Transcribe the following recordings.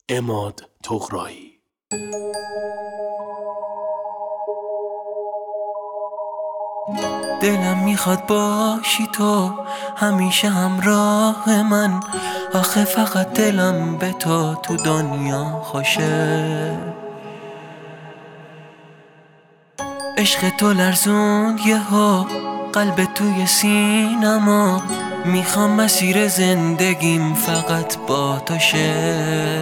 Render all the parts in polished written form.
عماد طغرایی. دلم میخواد باشی تو همیشه همراه من، آخه فقط دلم به تو دنیا خوشه. عشق تو لرزوند یهو قلب توی سینما، میخوام مسیر زندگیم فقط با تو شه.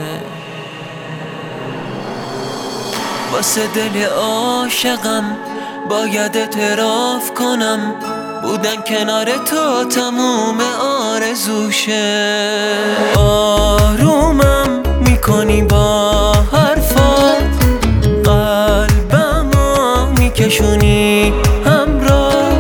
واسه دل عاشقم باید اعتراف کنم، بودن کنار تو تموم آرزوشه. آرومم میکنی با حرفات، قلبمو میکشونی همراه،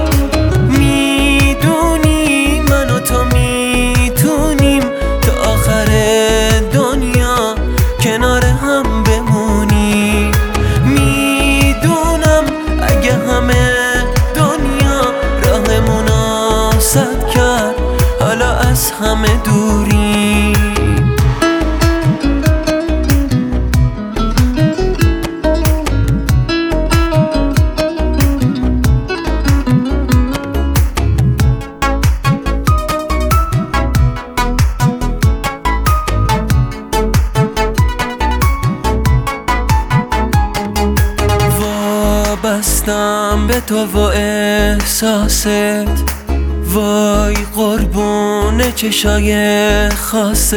میدونی من و تو میتونیم تا آخر دنیا کنار هم بمونی. میدونم اگه همه دنیا راهمونو سد کرد، حالا از همه دوری. بستم به تو و احساست، وای قربون چشای خاصت.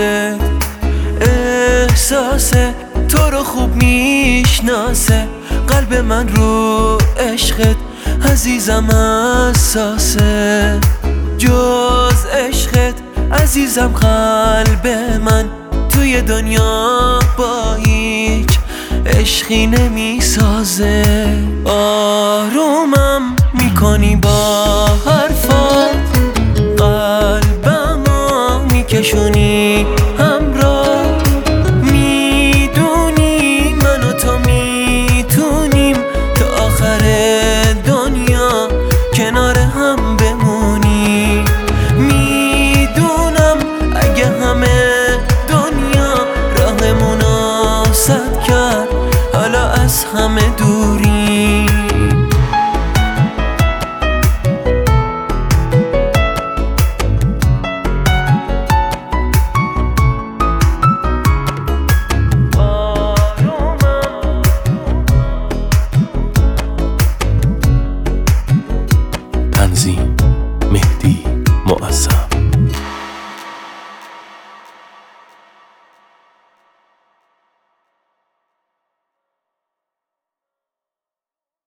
احساس تو رو خوب میشناسه، قلب من رو عشقت عزیزم حساسه. جز عشقت عزیزم قلب من توی دنیا با هیچ عشقی نمیسازه. آرومم میکنی با حرفات، قلبمو میکشونی همراه، میدونی من و تو میتونیم تا آخر دنیا کنار هم بمونی. میدونم اگه همه دنیا راهمونو سد کرد، حالا از همه